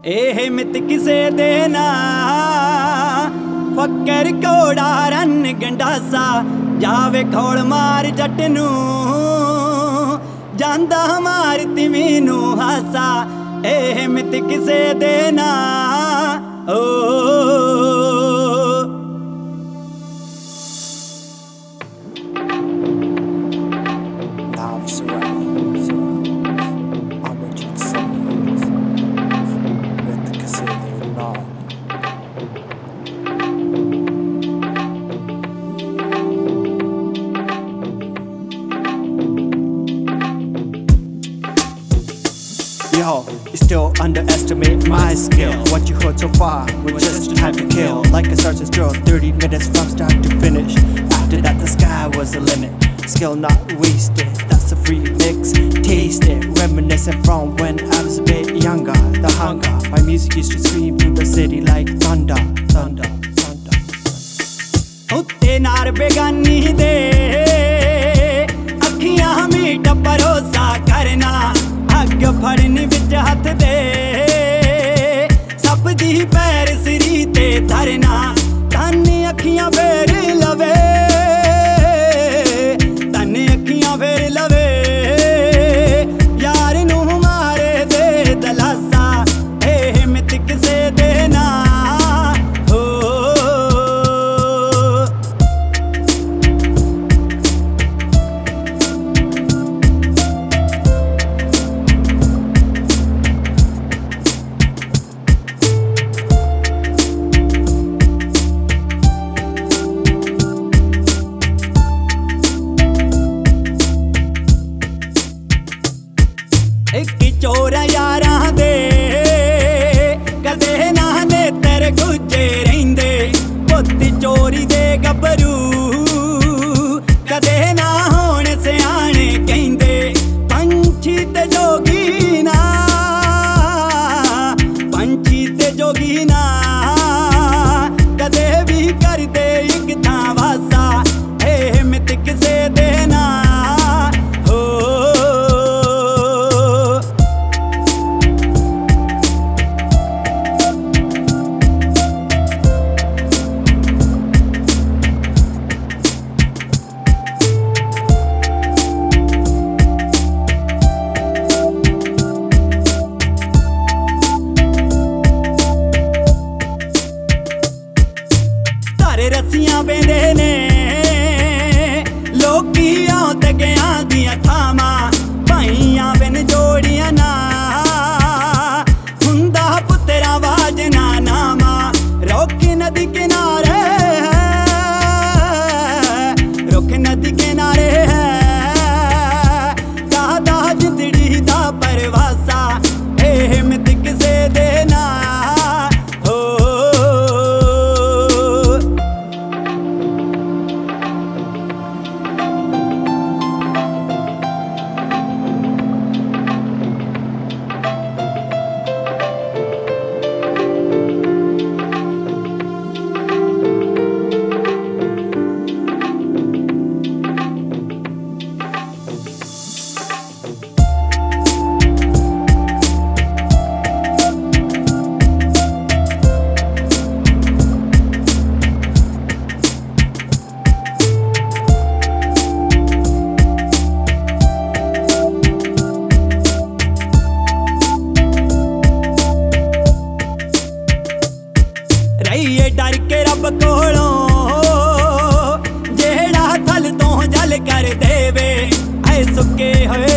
ਇਹ ਮਿੱਤ ਕਿਸੇ ਦੇ ਨਾ ਫੱਕਰ ਘੋੜਾ ਰਨ ਗੰਡਾਸਾ ਜਾਵੇ ਖੋਲ ਮਾਰ ਜੱਟ ਨੂੰ ਜਾਂਦਾ ਮਾਰ ਤਿਵੇਂ ਨੂੰ ਹਾਸਾ ਇਹ ਮਿੱਤ ਕਿਸੇ ਦੇ ਨਾ Yo, you still underestimate my skill. What you heard so far was just time to kill. Like a sergeant's drill, 30 minutes from start to finish. After that the sky was the limit. Skill not wasted, that's a free mix. Taste it, reminiscent from when I was a bit younger. The hunger, my music used to scream through the city like thunder, thunder, thunder. उत्ते नार बेगानी दे अखियां meet भरोसा करना अग फड़नी विच हथ दे सब दी पैर सिरी ते धरना तन अखियां फेर लवे तन अखियां फेर लवे यार नू मारे दे दलासा ए मित किसे दे ना चोरा यारा दे कदे ना ने तेरे गुजे रहिंदे पुत्ती चोरी दे गबरू कदे ना होने सियाने कहिंदे पंछी ते जोगी ना पंछी ते जोगी ना कदे भी कर दे एक थां वासा ए मित किसे दे ना रस्सियां बेंदे ने लोकी आउंदे गयां दियां थावां भाइयां बिन जोड़ियां ना हुंदा पुत्तरा वाजना नामा रोकी नदी किनारे रोकी नदी किनारे है दादा जिंदड़ी दा परवासा ए मित किसे दे ना डर के रब कोलों जेड़ा थल तो जल कर देवे ऐ सुके होए